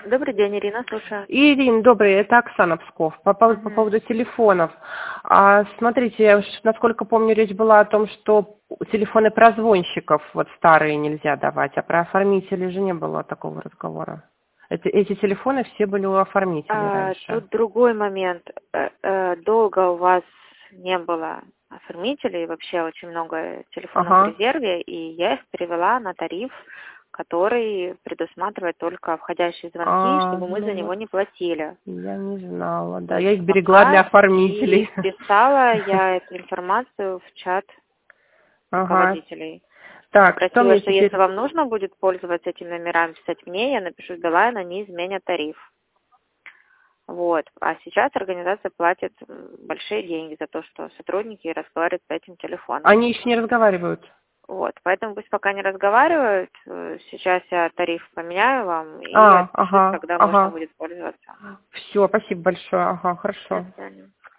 Добрый день, Ирина, слушаю. Ирина, добрый, это Оксана Псков. По поводу телефонов. Смотрите, я насколько помню, речь была о том, что телефоны прозвонщиков вот старые нельзя давать, а про оформителей же не было такого разговора. Эти телефоны все были у оформителей раньше. Тут другой момент. Долго у вас не было оформителей, вообще очень много телефонов в резерве, и я их перевела на тариф, который предусматривает только входящие звонки, чтобы мы за него не платили. Я не знала, да, я их берегла для оформителей. И писала я эту информацию в чат руководителей. Так, просила, что если вам нужно будет пользоваться этими номерами, писать мне, я напишу Билайн, они изменят тариф. Вот. А сейчас организация платит большие деньги за то, что сотрудники разговаривают по этим телефонам. Они еще не разговаривают? Вот. Поэтому пусть пока не разговаривают. Сейчас я тариф поменяю вам и когда можно будет пользоваться. Все, спасибо большое. Хорошо. До свидания.